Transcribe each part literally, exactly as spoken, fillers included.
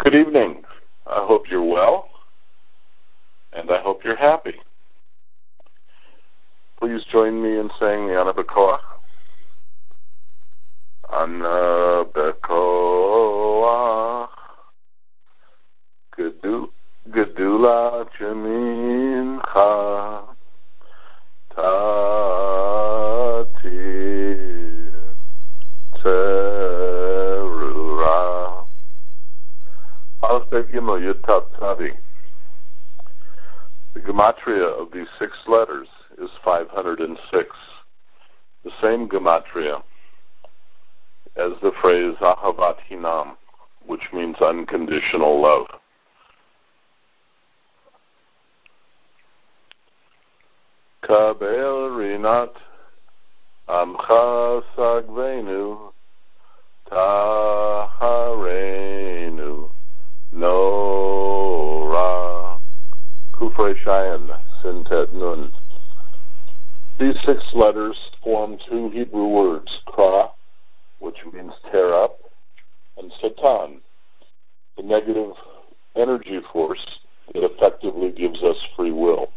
Good evening. I hope you're well, and I hope you're happy. Please join me in saying the Ana B'Koach. Ana B'Koach. Gedula Mincha. Tatir Terura. Aleph Bet Gimel Yud Tav Tzavi. The gematria of these six letters is five hundred six. The same gematria as the phrase Ahavat Hinam, which means unconditional love. Kabel Rinat Amcha Sagvenu Taharenu Nora Kufrei Shayan Sintet Nun. These six letters form two Hebrew words, Kra, which means tear up, and Satan, the negative energy force that effectively gives us free will.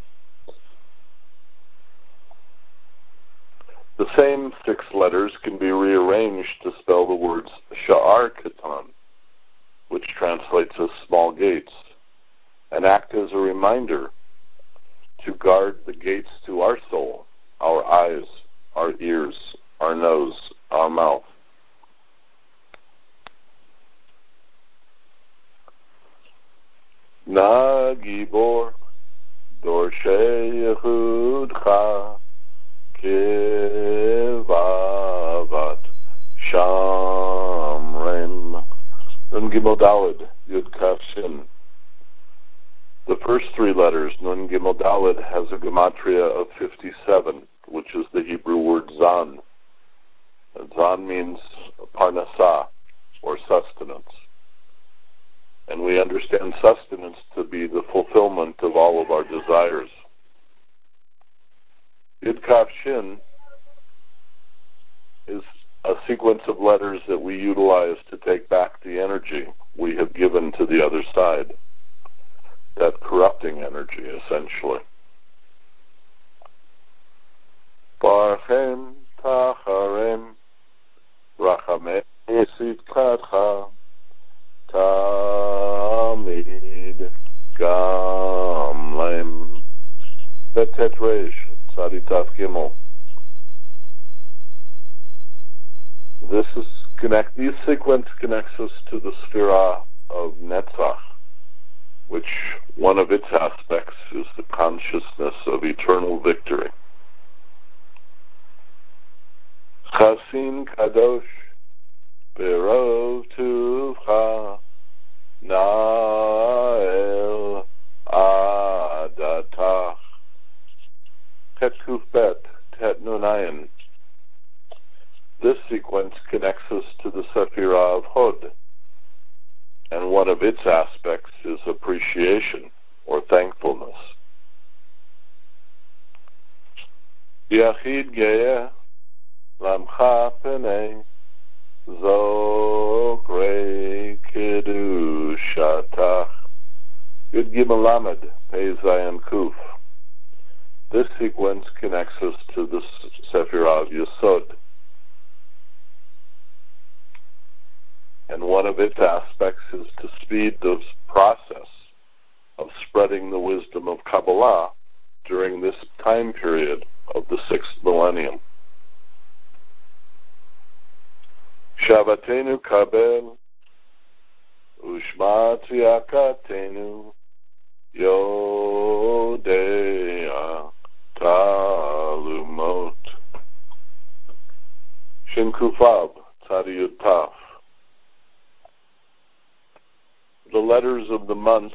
The same six letters can be rearranged to spell the words Sha'ar Katan, which translates as small gates, and act as a reminder to guard the gates to our soul, our eyes, our ears, our nose, our mouth. Na Gibor Dorshei Yehudcha Kevavat Shamrem Nun Gimel Daled Yud Kaf Shin. The first three letters, Nun Gimel Daled, has a gematria of fifty-seven, which is the Hebrew word Zan. And Zan means parnasah, or sustenance. And we understand sustenance to be the fulfillment of all of our desires. Yud Kaf Shin is a sequence of letters that we utilize to take back the energy we have given to the other side. That corrupting energy, essentially. Barchem Tacharem Rachamei Sitkatcha Tamid Gamlem Betet Reish Tzaditaf Gimel. This is connect. This sequence connects us to the Sphira of Netzach, which one of its aspects is the consciousness of eternal victory. Chasin Kadosh Berov Tuvcha Nael Adatach Tet Kuf Bet Tet Nunayin. This sequence connects us to the Sephirah of Hod, and one of its aspects is appreciation or thankfulness. Yachid Ge'eh Lamcha Penei Zokrei Kedushatach Yud Gimel Lamed Pei Zayin Kuf. This sequence connects us to the Sephirah of Yesod, and one of its aspects is to speed the process of spreading the wisdom of Kabbalah during this time period of the sixth millennium. Shavatenu kabel ushma tziyakatenu yodea talumot. Shin Kufab Tzadiyut Taf. The letters of the month,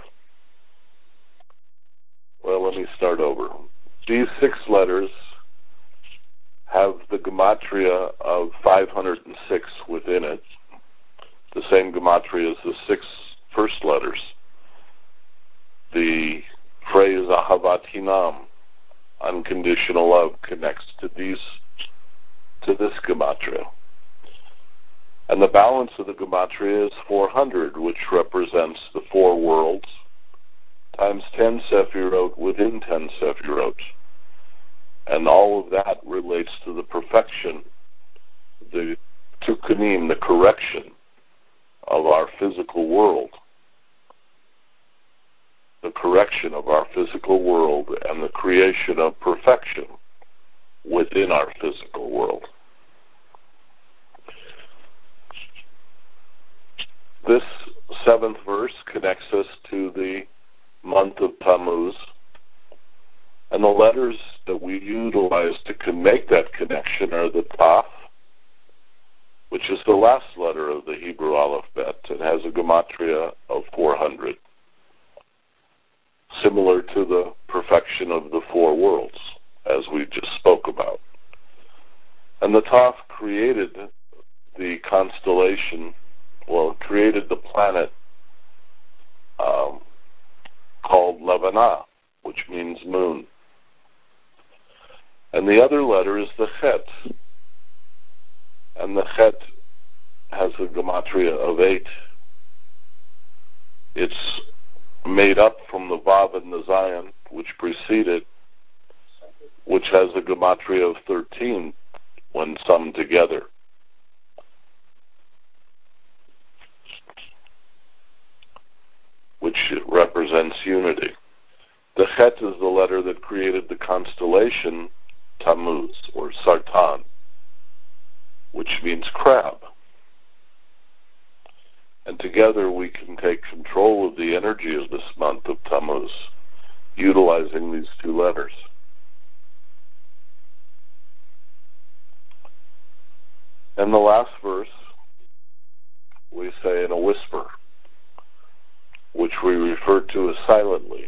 well, let me start over. These six letters have the gematria of five hundred six within it, the same gematria as the six first letters. The phrase Ahavat Hinam, unconditional love, connects to these, to this gematria. And the balance of the gematria is four hundred, which represents the four worlds, times ten sephirot within ten sephirot. And all of that relates to the perfection, the tukkunim, the correction of our physical world. The correction of our physical world and the creation of perfection within our physical world. This seventh verse connects us to the month of Tammuz, and the letters that we utilize to make that connection are the Taf, which is the last letter of the Hebrew alphabet. It has a gematria of four hundred, similar to the perfection of the four worlds, as we just spoke about. And the Taf created the constellation, well, created the planet um, called Levanah, which means moon. And the other letter is the Chet. And the Chet has a gematria of eight. It's made up from the Vav and the Zion, which precede it, which has a gematria of thirteen when summed together. Which represents unity. The Chet is the letter that created the constellation Tammuz, or Sartan, which means crab. And together we can take control of the energy of this month of Tammuz, utilizing these two letters. And the last verse, we say in a whisper, which we refer to as silently.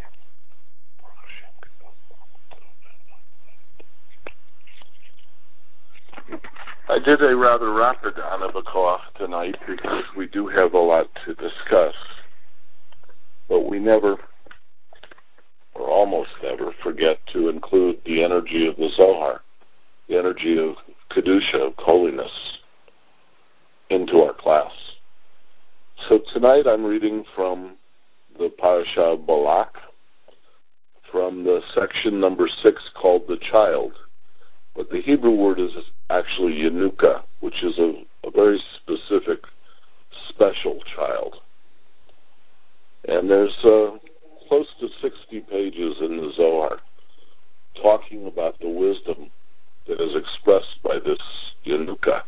I did a rather rapid Anabakoach tonight because we do have a lot to discuss, but we never, or almost never, forget to include the energy of the Zohar, the energy of Kedusha, of holiness, into our class. So tonight I'm reading from the Parasha of Balak, from the section number six called The Child. But the Hebrew word is actually Yanuka, which is a, a very specific, special child. And there's uh, close to sixty pages in the Zohar talking about the wisdom that is expressed by this Yanuka.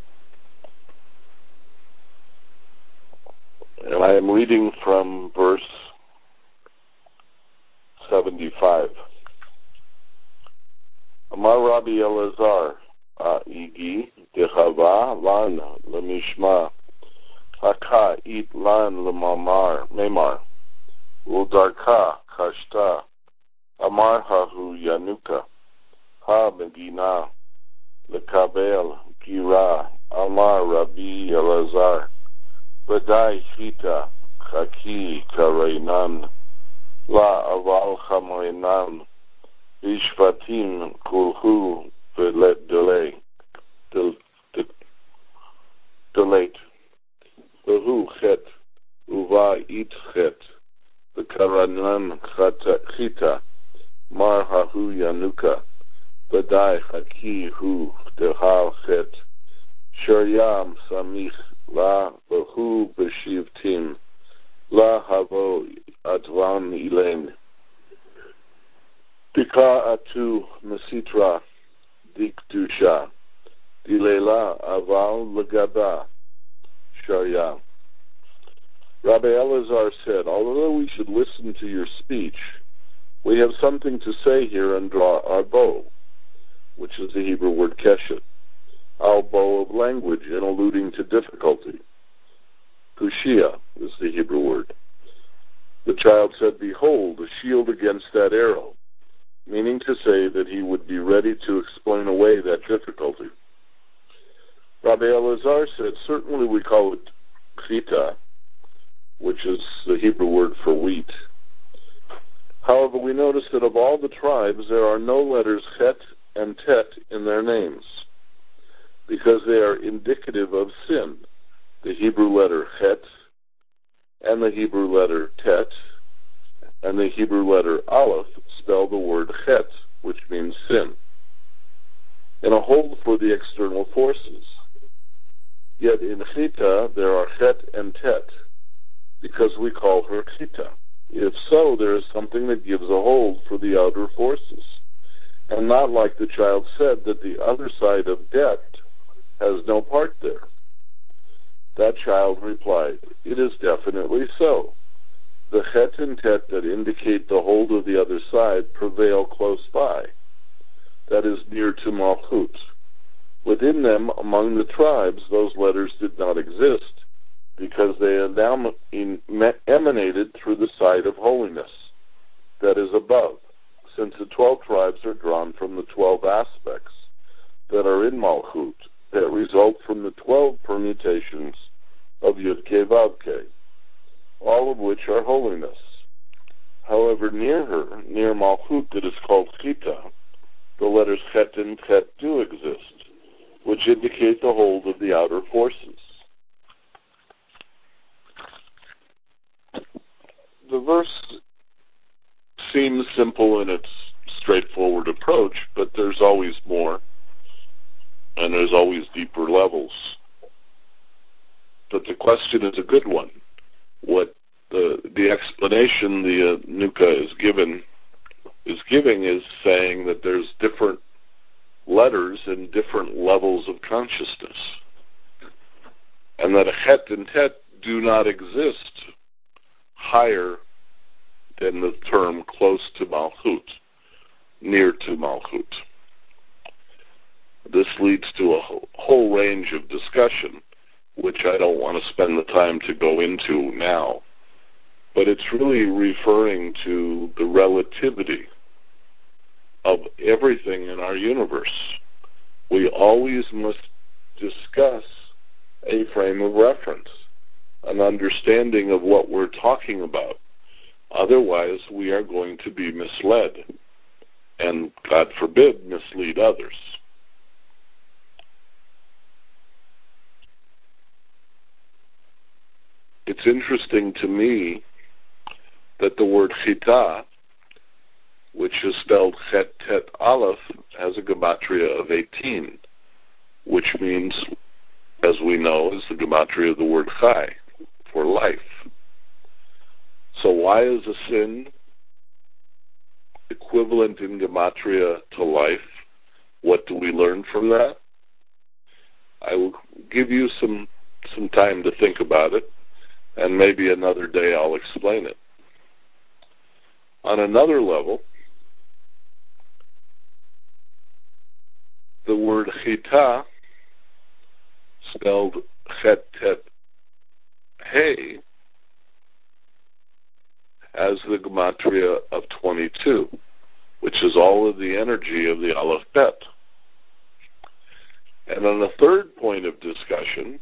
And I am reading from verse seventy-five. Amar Rabbi Elazar, Igi dechava lan lemishma, haka it lan lemamar, memar, udarka kashta, amar hahu yanuka, ha megina, lekabel gira, amar Rabbi Elazar, vadai chita, chaki kareinan, la aval chamreinan, Ishvatim kulhu velet delay, delate, vehu chet, uva it chet, v'karanan chita, mar hahu yanuka, v'dai chaki hu dehal chet, sharyam samich la vehu b'shivtim, la havo atvan ilain. Pika atu mesitra dikdusha, dilela aval legaba, sharia. Rabbi Elazar said, although we should listen to your speech, we have something to say here and draw our bow, which is the Hebrew word keshet, our bow of language in alluding to difficulty. Kushia is the Hebrew word. The child said, behold, a shield against that arrow, meaning to say that he would be ready to explain away that difficulty. Rabbi Elazar said, certainly we call it chita, which is the Hebrew word for wheat. However, we notice that of all the tribes, there are no letters chet and tet in their names, because they are indicative of sin. The yet in Chita there are Chet and Tet, because we call her Chita. If so, there is something that gives a hold for the outer forces, and not like the child said that the other side of debt has no part there. That child replied, it is definitely so. The Chet and Tet that indicate the hold of the other side prevail close by, that is near to Malchut. Within them, among the tribes, those letters did not exist, because they emanated through the side of holiness, that is above, since the twelve tribes are drawn from the twelve aspects that are in Malchut, that result from the twelve permutations of Yud-Kei Vav-Kei, all of which are holiness. However, near her, near Malchut that is called Chita, the letters Chet and Chet do exist, which indicate the hold of the outer forces. The verse seems simple in its straightforward approach, but there's always more, and there's always deeper levels. But the question is a good one. What the the explanation the uh, Nuka is given is giving is saying that there's different letters and different levels of consciousness, and that a Het and Tet do not exist higher than the term close to Malchut, near to Malchut. This leads to a whole range of discussion, which I don't want to spend the time to go into now. But it's really referring to the relativity of everything in our universe. We always must discuss a frame of reference, an understanding of what we're talking about. Otherwise, we are going to be misled, and, God forbid, mislead others. It's interesting to me that the word Chita, which is spelled Chet Tet Aleph, has a gematria of eighteen, which means, as we know, is the gematria of the word Chai, for life. So why is a sin equivalent in gematria to life? What do we learn from that? I will give you some, some time to think about it, and maybe another day I'll explain it. On another level, the word Chita, spelled Chet Tet Hey, has the gematria of twenty-two, which is all of the energy of the Aleph Bet. And on the third point of discussion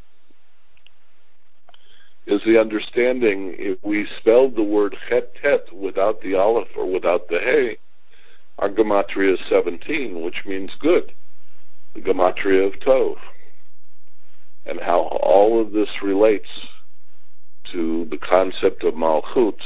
is the understanding, if we spelled the word Chet Tet without the Aleph or without the Hey, our gematria is seventeen, which means good, the gematria of Tov. And how all of this relates to the concept of Malchut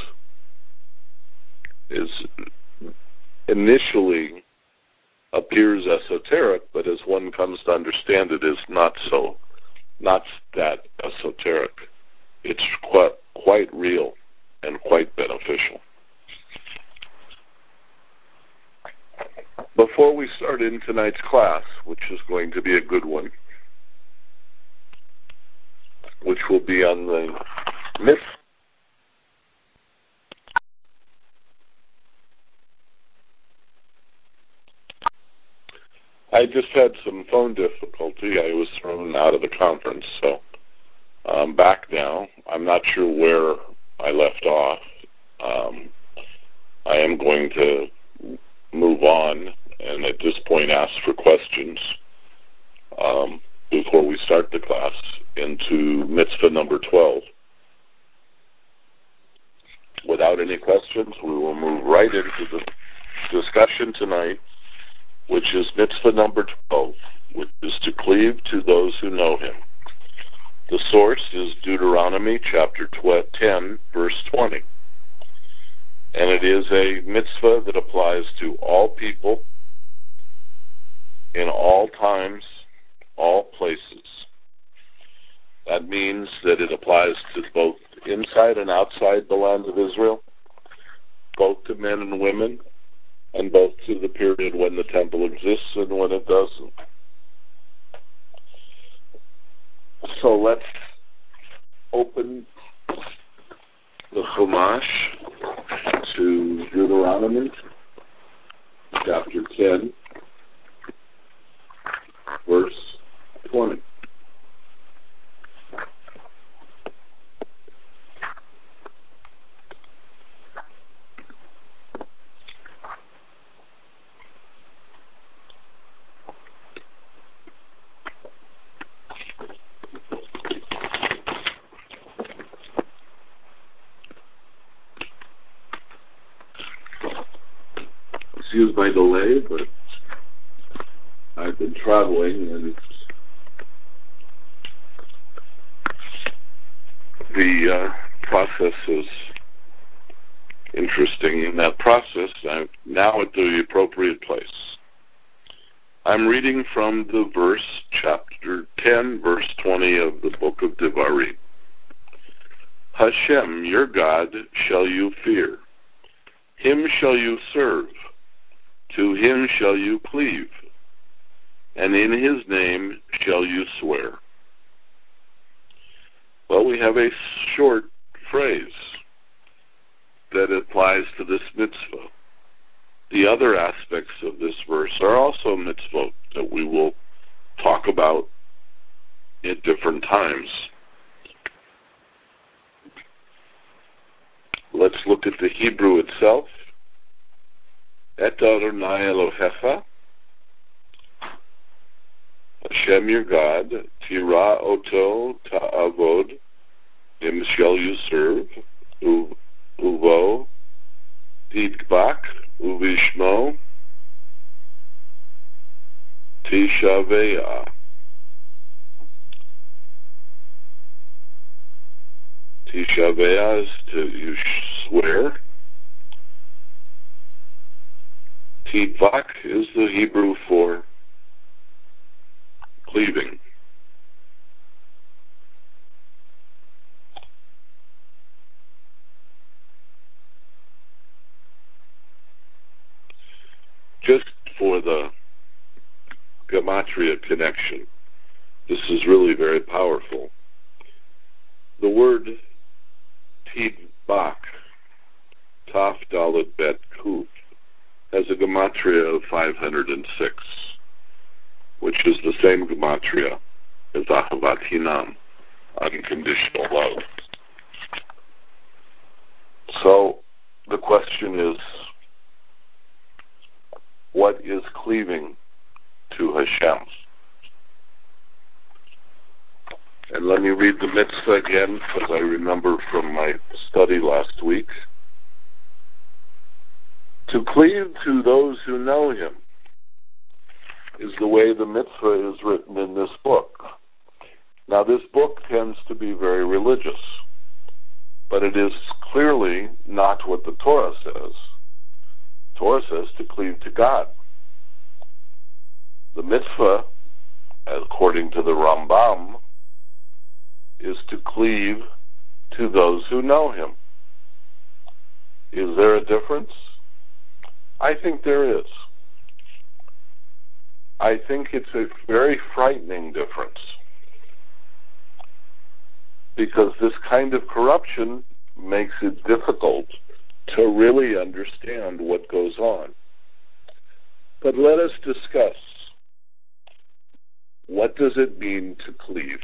is initially appears esoteric, but as one comes to understand it, is not so, not that esoteric. It's quite, quite real and quite beneficial. Before we start in tonight's class, which is going to be a good one, which will be on the myth. I just had some phone difficulty. I was thrown out of the conference, so I'm back now. I'm not sure where I left off. Um, I am going to move on, and at this point ask for questions um, before we start the class into mitzvah number twelve. Without any questions, we will move right into the discussion tonight, which is mitzvah number twelve, which is to cleave to those who know him. The source is Deuteronomy chapter ten, verse twenty. And it is a mitzvah that applies to all people, in all times, all places. That means that it applies to both inside and outside the land of Israel, both to men and women, and both to the period when the temple exists and when it doesn't. So let's open the Chumash to Deuteronomy, chapter ten, verse twenty. Excuse my delay, but I've been traveling, and the uh, process is interesting. In that process, I'm now at the appropriate place. I'm reading from the verse, chapter ten, verse twenty of the book of Devarim. Hashem, your God, shall you fear. Him shall you serve. To him shall you cleave, and in his name shall you swear. Well, we have a short phrase that applies to this mitzvah. The other aspects of this verse are also mitzvot that we will talk about at different times. Let's look at the Hebrew itself. Et Adonai Elohecha, Hashem your God, Tira Oto Ta'avod, him shall you serve, Uvo, Tidbak, Uvishmo, Tishaveya. Tishaveya is to you swear. Tidbak is the Hebrew for cleaving. Just for the gematria connection, this is really very powerful. The word Tidbak, Taf Dalet Bet Kuf, has a gematria of five hundred six, which is the same gematria as Ahavat Hinam, unconditional love. So the question is, what is cleaving to Hashem? And let me read the mitzvah again, because I remember from my study last week. To cleave to those who know him is the way the mitzvah is written in this book. Now, this book tends to be very religious, but it is clearly not what the Torah says. The Torah says to cleave to God. The mitzvah, according to the Rambam, is to cleave to those who know him. Is there a difference? I think there is. I think it's a very frightening difference, because this kind of corruption makes it difficult to really understand what goes on. But let us discuss, what does it mean to cleave?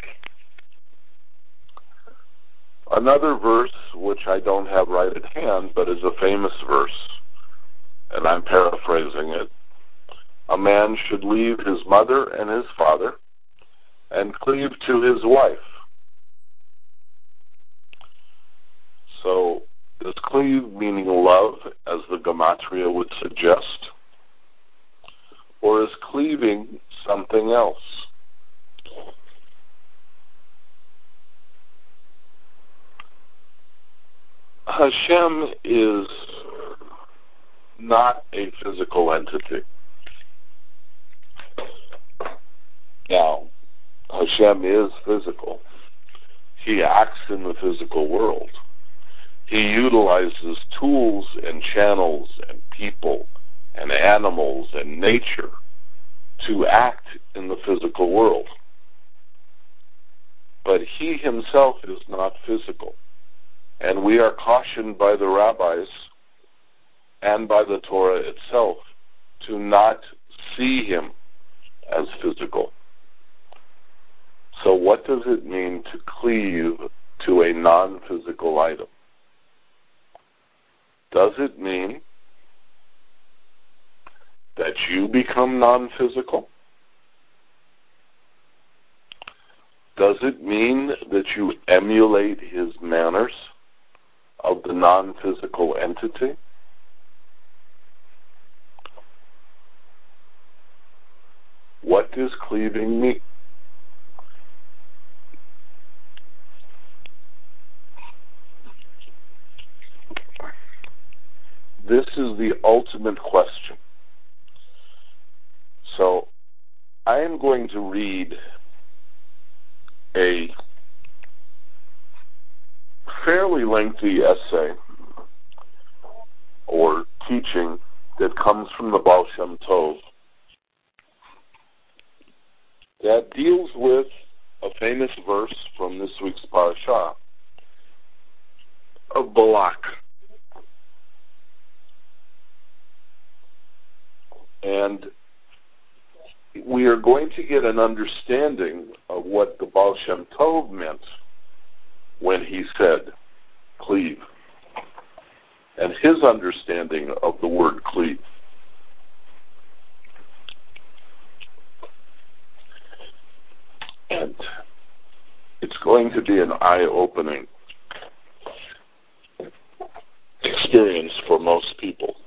Another verse, which I don't have right at hand, but is a famous verse, and I'm paraphrasing it. A man should leave his mother and his father and cleave to his wife. So, is cleave meaning love, as the gematria would suggest? Or is cleaving something else? Hashem is not a physical entity. Now, Hashem is physical, He acts in the physical world. He utilizes tools and channels and people and animals and nature to act in the physical world. But he himself is not physical. And we are cautioned by the rabbis and by the Torah itself to not see him as physical. So what does it mean to cleave to a non-physical item? Does it mean that you become non-physical? Does it mean that you emulate his manners of the non-physical entity? What does cleaving mean? This is the ultimate question. So I am going to read a fairly lengthy essay or teaching that comes from the Baal Shem Tov that deals with a famous verse from this week's parasha of Balak. And we are going to get an understanding of what the Baal Shem Tov meant when he said cleave, and his understanding of the word cleave. And it's going to be an eye-opening experience for most people.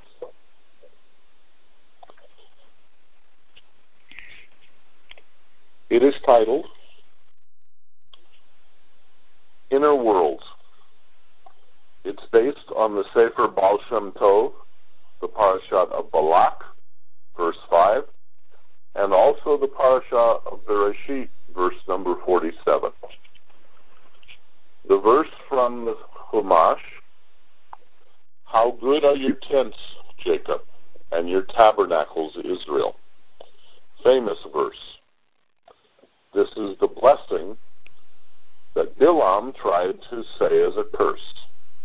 It is titled Inner Worlds. It's based on the Sefer Baal Shem Tov, the parashat of Balak, verse five, and also the parasha of Bereshit, verse number forty-seven. The verse from the Chumash, how good are your tents, Jacob, and your tabernacles, Israel. Famous verse. This is the blessing that Bilam tried to say as a curse.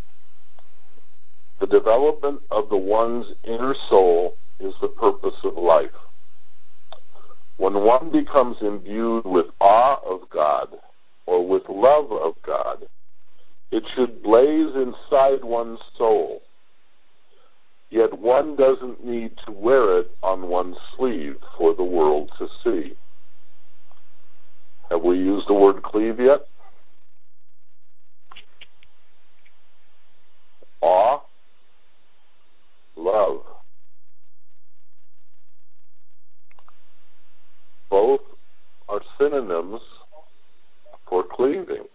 The development of the one's inner soul is the purpose of life. When one becomes imbued with awe of God or with love of God, it should blaze inside one's soul. Yet one doesn't need to wear it on one's sleeve for the world to see. Have we used the word cleave yet? Awe, love. Both are synonyms for cleaving.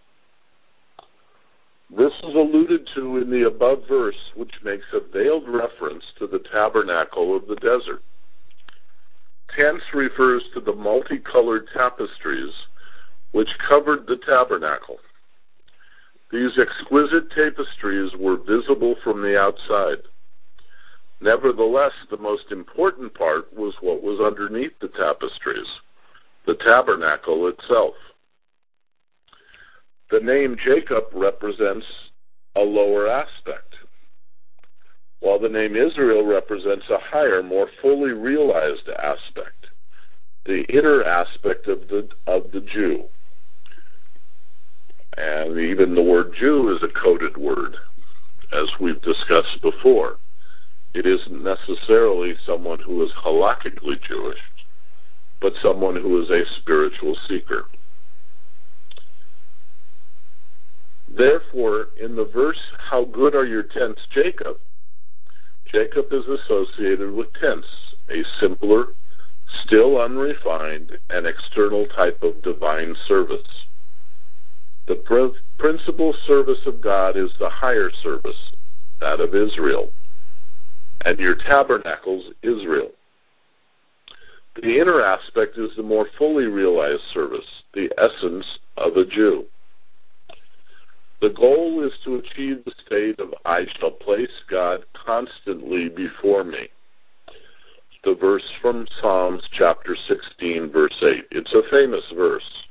This is alluded to in the above verse, which makes a veiled reference to the tabernacle of the desert. Tents refers to the multicolored tapestries which covered the tabernacle. These exquisite tapestries were visible from the outside. Nevertheless, the most important part was what was underneath the tapestries, the tabernacle itself. The name Jacob represents a lower aspect, while the name Israel represents a higher, more fully realized aspect, the inner aspect of the of the Jew. And even the word Jew is a coded word, as we've discussed before. It isn't necessarily someone who is halakhically Jewish, but someone who is a spiritual seeker. Therefore, in the verse, how good are your tents, Jacob? Jacob is associated with tents, a simpler, still unrefined, and external type of divine service. The pr- principal service of God is the higher service, that of Israel, and your tabernacles, Israel. The inner aspect is the more fully realized service, the essence of a Jew. goal is to achieve the state of I shall place God constantly before me. The verse from Psalms chapter sixteen, verse eight. It's a famous verse.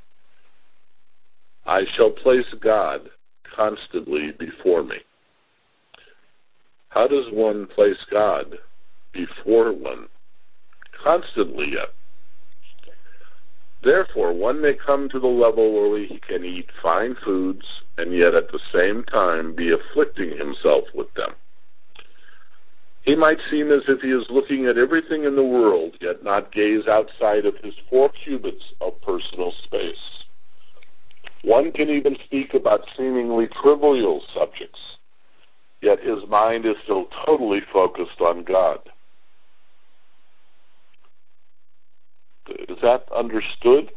I shall place God constantly before me. How does one place God before one constantly yet? Therefore, one may come to the level where he can eat fine foods and yet at the same time be afflicting himself with them. He might seem as if he is looking at everything in the world, yet not gaze outside of his four cubits of personal space. One can even speak about seemingly trivial subjects, yet his mind is still totally focused on God. Is that understood?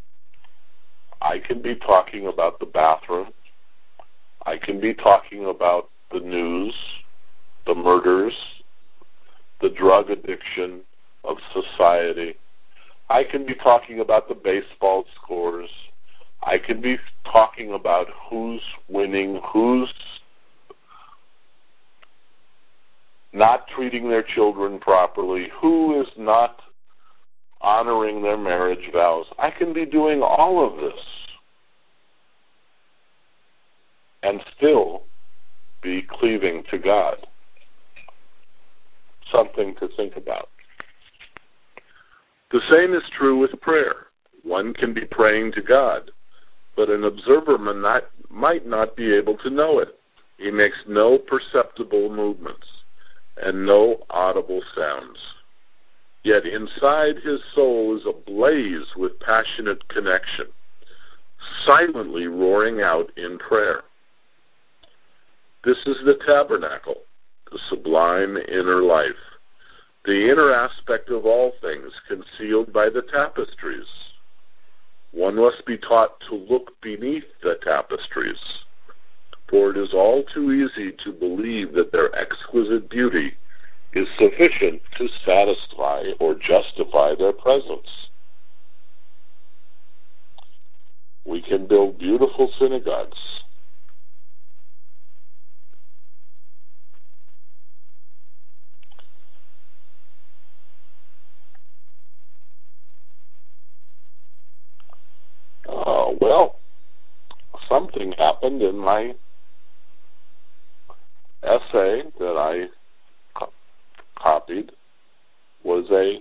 I can be talking about the bathroom. I can be talking about the news, the murders, the drug addiction of society. I can be talking about the baseball scores. I can be talking about who's winning, who's not treating their children properly, who is not honoring their marriage vows. I can be doing all of this and still be cleaving to God. Something to think about. The same is true with prayer. One can be praying to God, but an observer may not, might not be able to know it. He makes no perceptible movements and no audible sounds. Yet inside his soul is ablaze with passionate connection, silently roaring out in prayer. This is the tabernacle, the sublime inner life, the inner aspect of all things concealed by the tapestries. One must be taught to look beneath the tapestries, for it is all too easy to believe that their exquisite beauty is sufficient to satisfy or justify their presence. We can build beautiful synagogues. Uh, well, something happened in my essay that I co- copied was a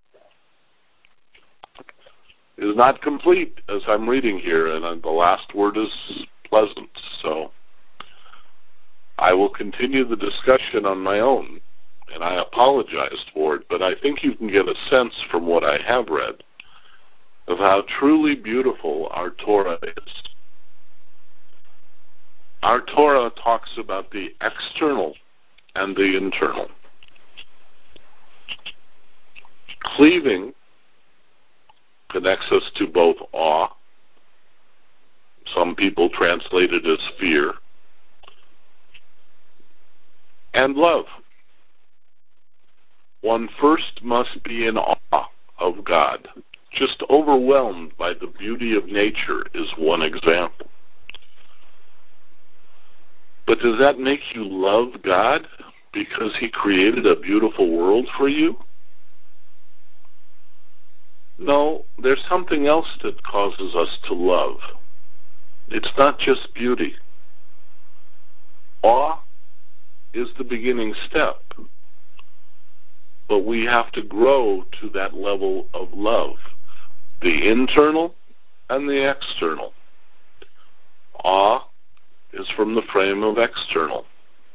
is not complete as I'm reading here, and the last word is pleasant. So I will continue the discussion on my own, and I apologized for it, but I think you can get a sense from what I have read of how truly beautiful our Torah is. Our Torah talks about the external and the internal. Cleaving connects us to both awe, some people translate it as fear, and love. One first must be in awe of God. Just overwhelmed by the beauty of nature is one example. But does that make you love God because he created a beautiful world for you? No, there's something else that causes us to love. It's not just beauty. Awe is the beginning step, but we have to grow to that level of love, the internal and the external. Awe is from the frame of external.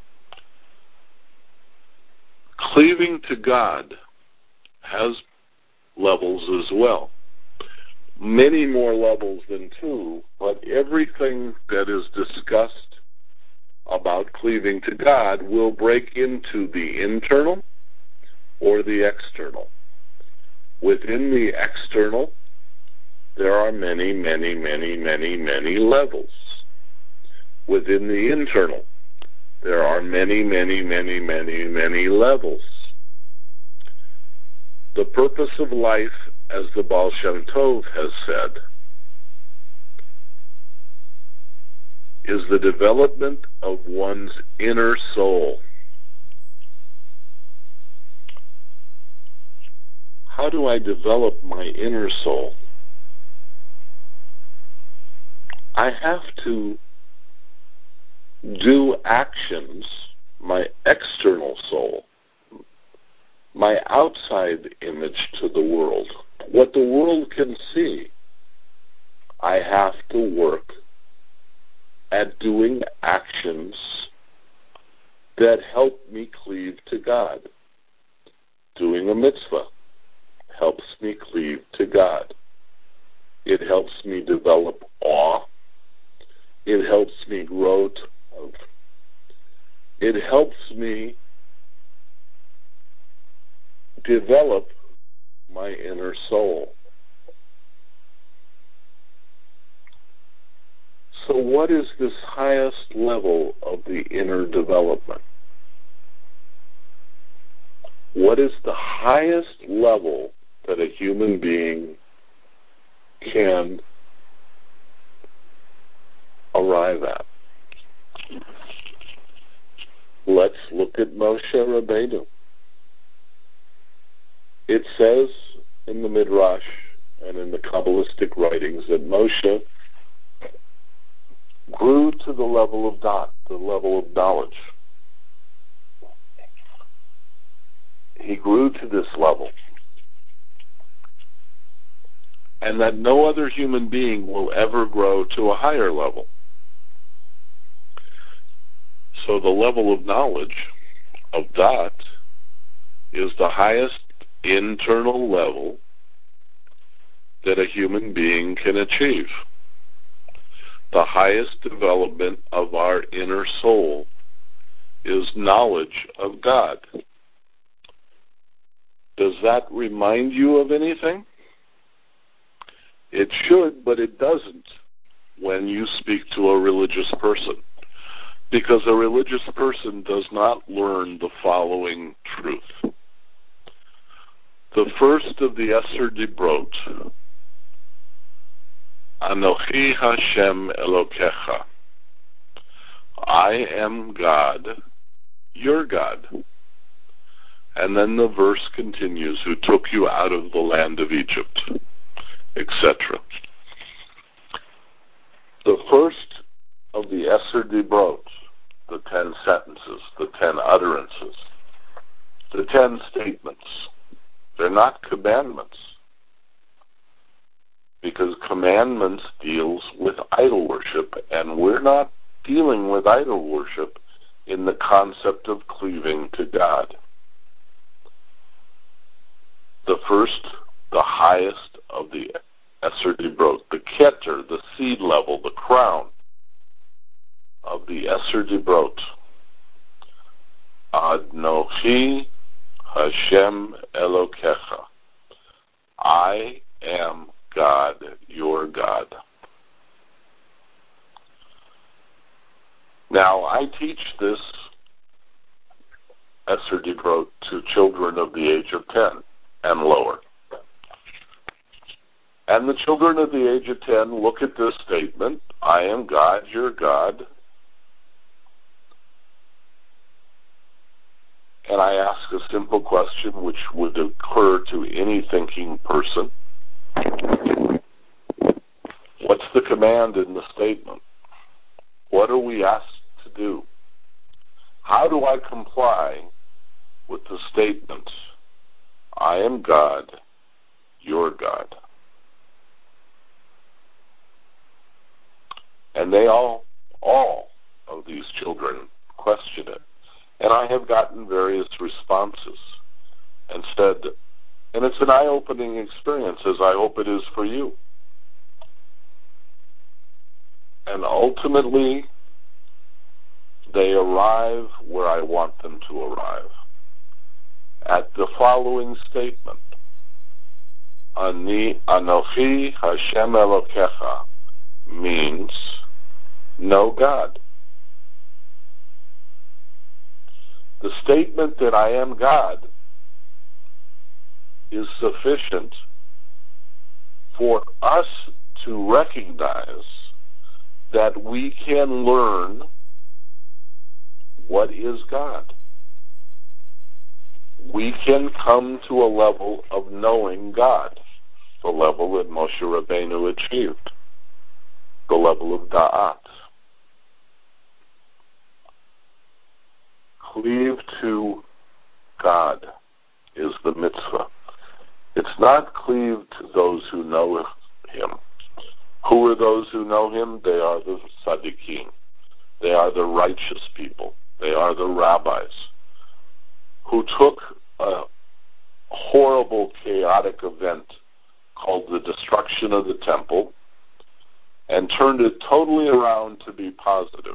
Cleaving to God has levels as well. Many more levels than two, but everything that is discussed about cleaving to God will break into the internal or the external. Within the external, there are many, many, many, many, many levels. Within the internal, there are many, many, many, many, many levels. The purpose of life, as the Baal Shem Tov has said, is the development of one's inner soul. How do I develop my inner soul? I have to do actions, my external soul, my outside image to the world. What the world can see, I have to work at doing actions that help me cleave to God. Doing a mitzvah helps me cleave to God. It helps me develop awe. It helps me grow to love. It helps me develop my inner soul. So what is this highest level of the inner development? What is the highest level that a human being can arrive at? Let's look at Moshe Rabbeinu. It says in the Midrash and in the Kabbalistic writings that Moshe grew to the level of dot, the level of knowledge. He grew to this level. And that no other human being will ever grow to a higher level. So the level of knowledge of dot is the highest internal level that a human being can achieve. The highest development of our inner soul is knowledge of God. Does that remind you of anything? It should, but it doesn't when you speak to a religious person. Because a religious person does not learn the following truth. The first of the Eser Dibrot, Anochi Hashem Elokecha, I am God, your God. And then the verse continues, who took you out of the land of Egypt, et cetera. The first of the Eser Dibrot, the ten sentences, the ten utterances, the ten statements, they're not commandments, because commandments deals with idol worship, and we're not dealing with idol worship in the concept of cleaving to God. The first, the highest of the Eser Dibrot, the Keter, the seed level, the crown of the Eser Dibrot, Anochi Hashem Elokecha, I am God, your God. Now, I teach this Eser Dibrot to children of the age of ten and lower. And the children of the age of ten look at this statement, I am God, your God, and I ask a simple question which would occur to any thinking person. What's the command in the statement? What are we asked to do? How do I comply with the statement, I am God, your God? And they all, all of these children question it. And I have gotten various responses and said, and it's an eye-opening experience, as I hope it is for you. And ultimately, they arrive where I want them to arrive, at the following statement, Ani Anochi Hashem Elokecha means, know God. The statement that I am God is sufficient for us to recognize that we can learn what is God. We can come to a level of knowing God, the level that Moshe Rabbeinu achieved, the level of Da'at. Cleave to God is the mitzvah. It's not cleave to those who know Him. Who are those who know Him? They are the tzaddikim. They are the righteous people. They are the rabbis who took a horrible, chaotic event called the destruction of the temple and turned it totally around to be positive.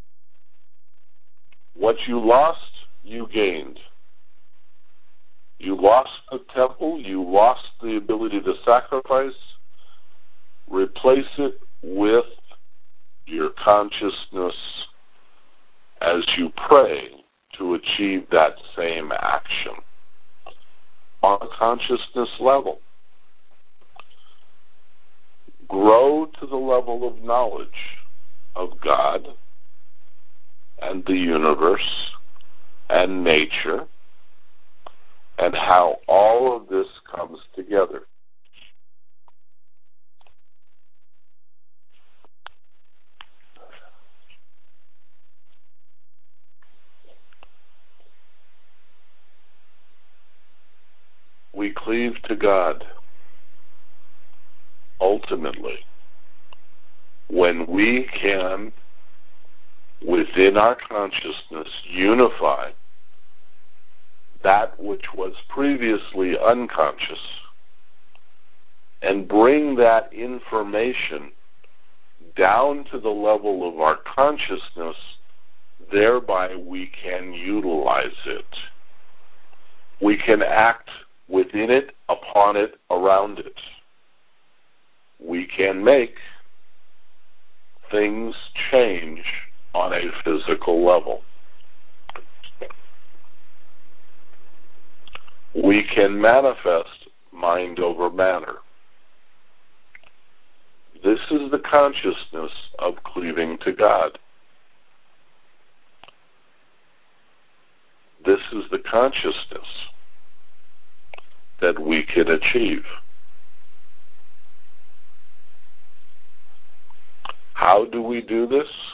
What you lost, you gained. You lost the temple, you lost the ability to sacrifice. Replace it with your consciousness as you pray to achieve that same action on a consciousness level. Grow to the level of knowledge of God and the universe and nature and how all of this comes together. We cleave to God ultimately when we can, within our consciousness, unify that which was previously unconscious and bring that information down to the level of our consciousness, thereby we can utilize it. We can act within it, upon it, around it. We can make things change on a physical level. We can manifest mind over matter. This is the consciousness of cleaving to God. This is the consciousness that we can achieve. How do we do this?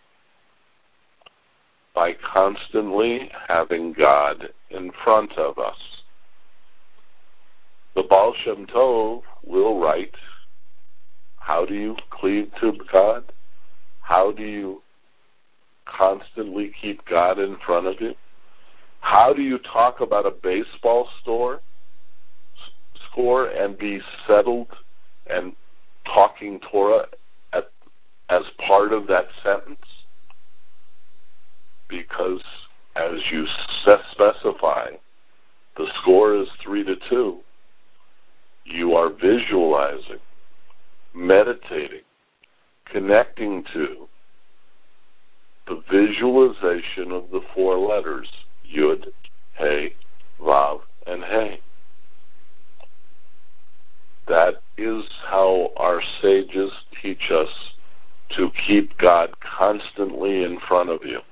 By constantly having God in front of us. The Baal Shem Tov will write, how do you cleave to God? How do you constantly keep God in front of you? How do you talk about a baseball store, score and be settled and talking Torah at, as part of that sentence? Because as you specify, the score is three to two. You are visualizing, meditating, connecting to the visualization of the four letters, Yud, Hey, Vav, and Hey. That is how our sages teach us to keep God constantly in front of you.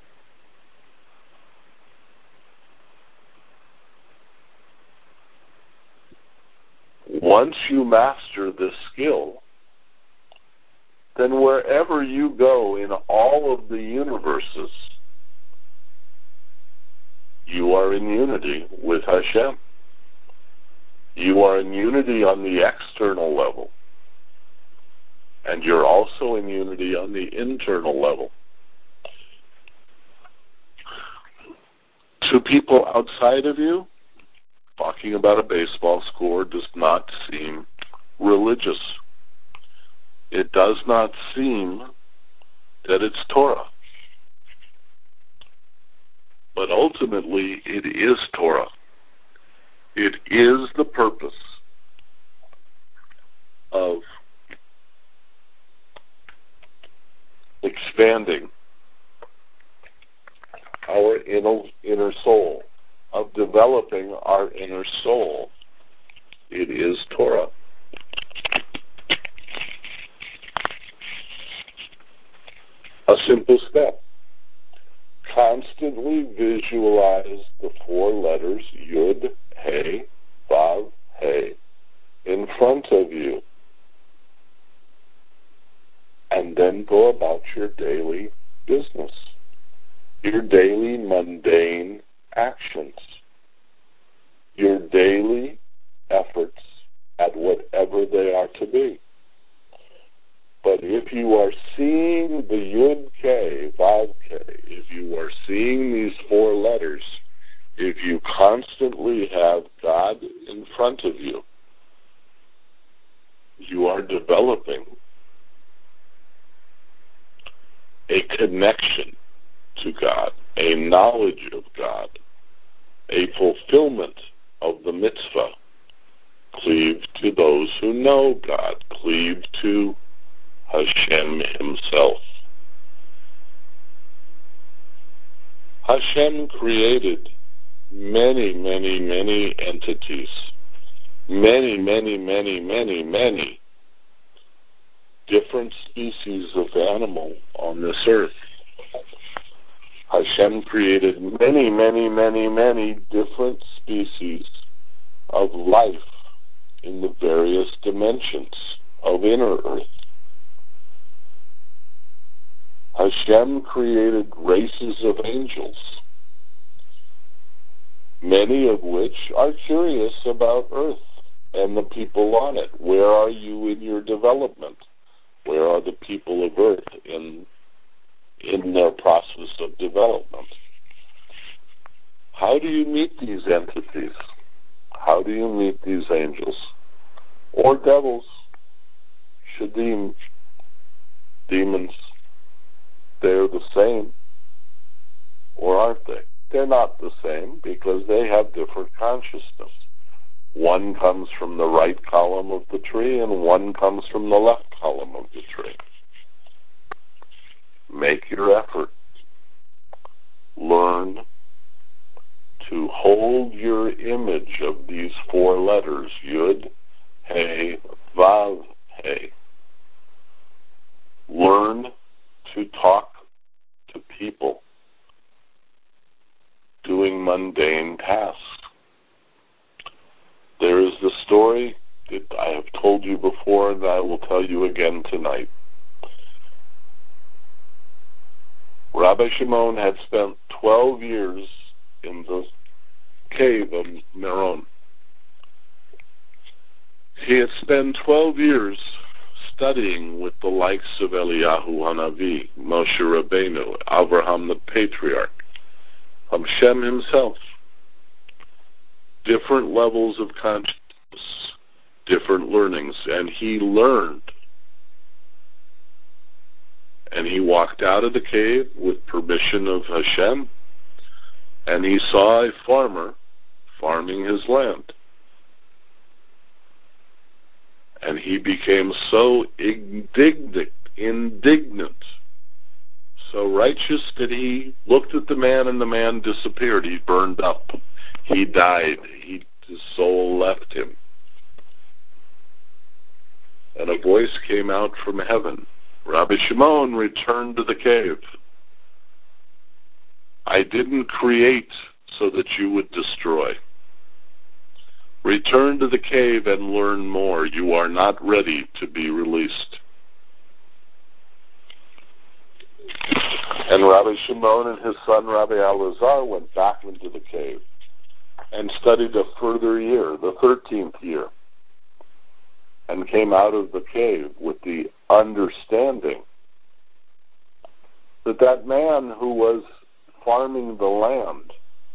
Once you master this skill, then wherever you go in all of the universes, you are in unity with Hashem. You are in unity on the external level, and you're also in unity on the internal level. To people outside of you, talking about a baseball score does not seem religious. It does not seem that it's Torah. But ultimately, it is Torah. It is the purpose of expanding our inner, inner soul, of developing our inner soul. It is Torah. A simple step. Constantly visualize the four letters Yud, He, Vav, He in front of you. And then go about your daily business, your daily mundane actions, your daily efforts at whatever they are to be. But if you are seeing the Yud K, Vav K, if you are seeing these four letters, if you constantly have God in front of you, you are developing a connection to God, a knowledge of God, a fulfillment of the mitzvah. Cleave to those who know God. Cleave to Hashem himself. Hashem created many, many, many entities, many, many, many, many, many different species of animal on this earth. Hashem created many, many, many, many different species of life in the various dimensions of inner earth. Hashem created races of angels, many of which are curious about earth and the people on it. Where are you in your development? Where are the people of earth in in their process of development? How do you meet these entities? How do you meet these angels? Or devils? Shadim, demons. They're the same. Or aren't they? They're not the same because they have different consciousness. One comes from the right column of the tree and one comes from the left column of the tree. Make your effort. Learn to hold your image of these four letters, Yud, He, Vav, He. Learn to talk to people doing mundane tasks. There is the story that I have told you before and I will tell you again tonight. Rabbi Shimon had spent twelve years in the cave of Meron. He had spent twelve years studying with the likes of Eliyahu Hanavi, Moshe Rabbeinu, Abraham the Patriarch, Hashem himself. Different levels of consciousness, different learnings, and he learned. And he walked out of the cave with permission of Hashem, and he saw a farmer farming his land. And he became so indignant, indignant, so righteous that he looked at the man and the man disappeared. He burned up. He died. He, his soul left him. And a voice came out from heaven. Rabbi Shimon, returned to the cave. I didn't create so that you would destroy. Return to the cave and learn more. You are not ready to be released. And Rabbi Shimon and his son Rabbi Elazar went back into the cave and studied a further year, the thirteenth year, and came out of the cave with the understanding that that man who was farming the land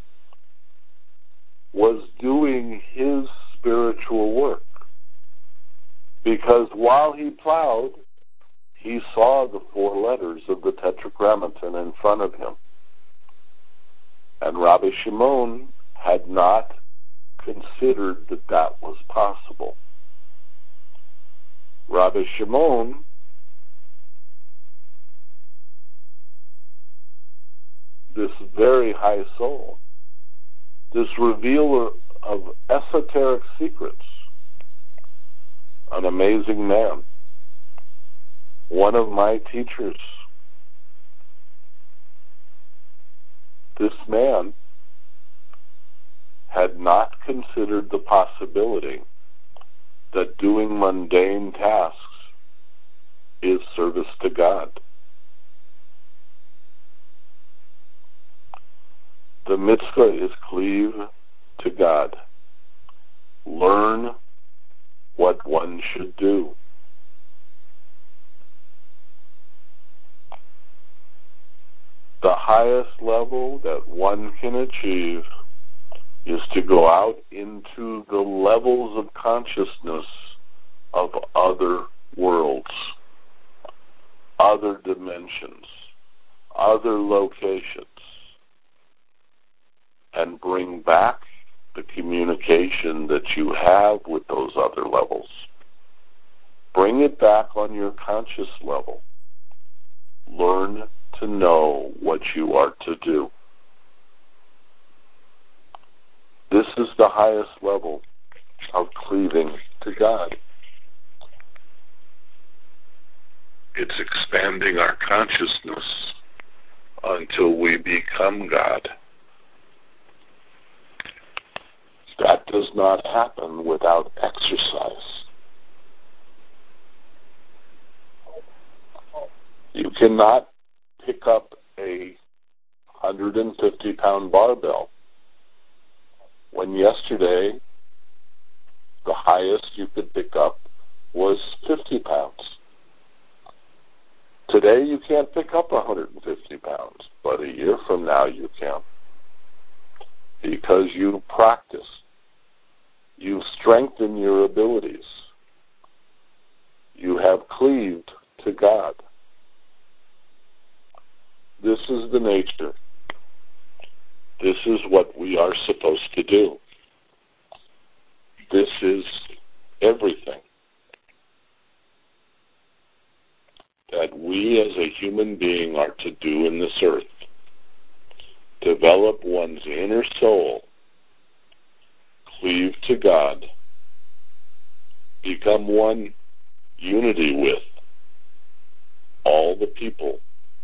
was doing his spiritual work. Because while he plowed, he saw the four letters of the Tetragrammaton in front of him. And Rabbi Shimon had not considered that that was possible. Rabbi Shimon this very high soul, this revealer of esoteric secrets, an amazing man, one of my teachers, this man had not considered the possibility that doing mundane tasks is service to God. The mitzvah is cleave to God. Learn what one should do. The highest level that one can achieve is to go out into the levels of consciousness of other worlds, other dimensions, other locations, and bring back the communication that you have with those other levels. Bring it back on your conscious level. Learn to know what you are to do. This is the highest level of cleaving to God. It's expanding our consciousness until we become God. That does not happen without exercise. You cannot pick up a one hundred fifty pound barbell when yesterday the highest you could pick up was fifty pounds. Today you can't pick up one hundred fifty pounds, but a year from now you can. Because you practice. You strengthen your abilities. You have cleaved to God. This is the nature. This is what we are supposed to do. This is everything that we as a human being are to do in this earth. Develop one's inner soul, cleave to God, become one unity with all the people.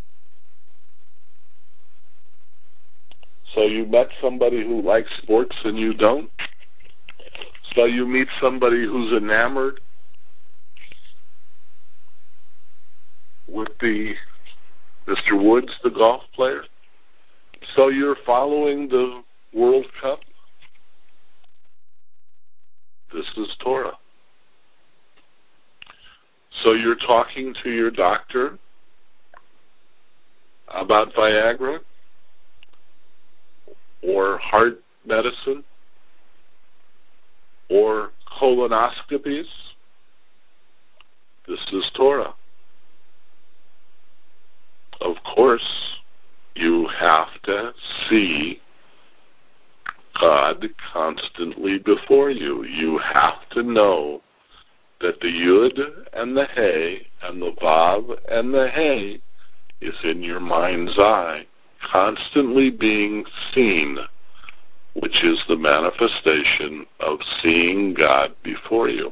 So you met somebody who likes sports and you don't? So you meet somebody who's enamored with the Mister Woods, the golf player? So you're following the World Cup? This is Torah. So you're talking to your doctor about Viagra or heart medicine or colonoscopies? This is Torah. Of course, you have to see God constantly before you. You have to know that the Yud and the Hey and the Vav and the Hey is in your mind's eye, constantly being seen, which is the manifestation of seeing God before you.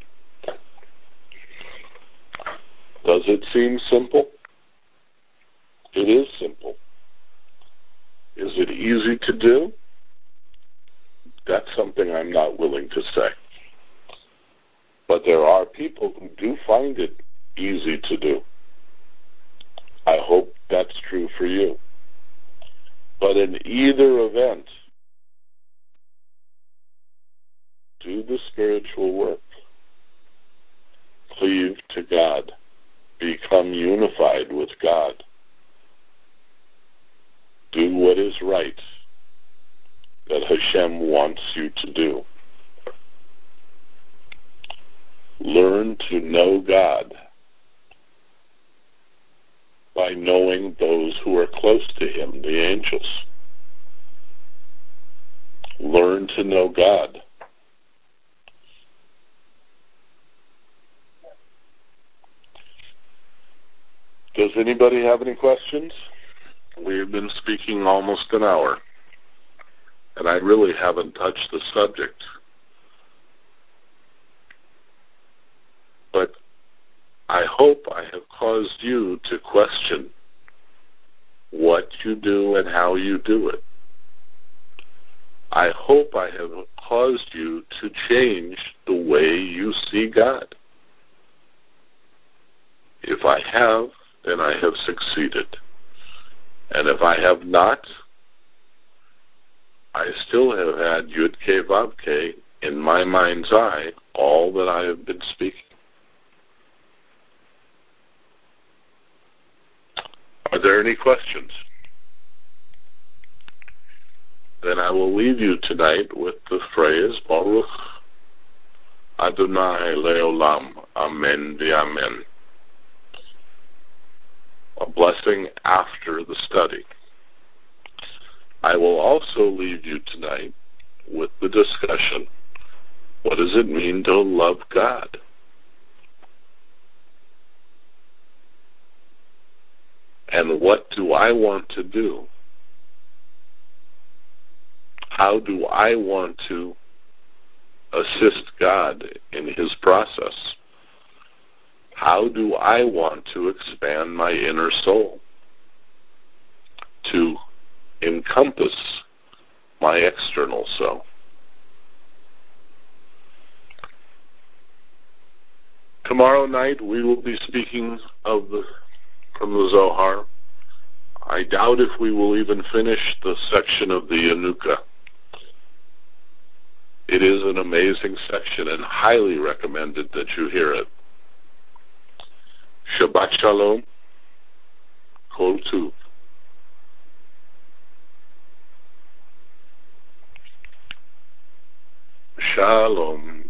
Does it seem simple? It is simple. Is it easy to do? That's something I'm not willing to say. But there are people who do find it easy to do. I hope that's true for you. But in either event, do the spiritual work. Cleave to God. Become unified with God. Do what is right that Hashem wants you to do. Learn to know God by knowing those who are close to Him, the angels. Learn to know God. Does anybody have any questions? We've been speaking almost an hour, and I really haven't touched the subject. But I hope I have caused you to question what you do and how you do it. I hope I have caused you to change the way you see God. If I have, then I have succeeded. And if I have not, I still have had Yud-Keh Vav-Keh in my mind's eye all that I have been speaking. Are there any questions? Then I will leave you tonight with the phrase, Baruch Adonai Leolam, Amen v'Amen. A blessing after the study. I will also leave you tonight with the discussion, what does it mean to love God? And what do I want to do? How do I want to assist God in His process? How do I want to expand my inner soul to encompass my external self? Tomorrow night we will be speaking of the, from the Zohar. I doubt if we will even finish the section of the Yanuka. It is an amazing section and highly recommended that you hear it. Shabbat Shalom, Kol Tuv. Shalom.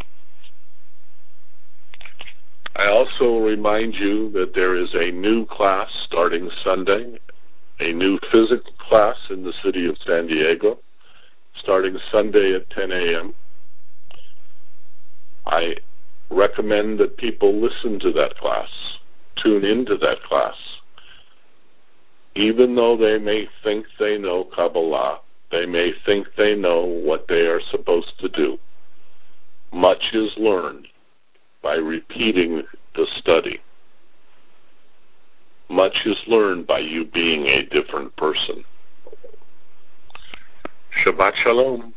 I also remind you that there is a new class starting Sunday, a new physical class in the city of San Diego, starting Sunday at ten a.m. I recommend that people listen to that class, tune into that class. Even though they may think they know Kabbalah, they may think they know what they are supposed to do. Much is learned by repeating the study. Much is learned by you being a different person. Shabbat Shalom.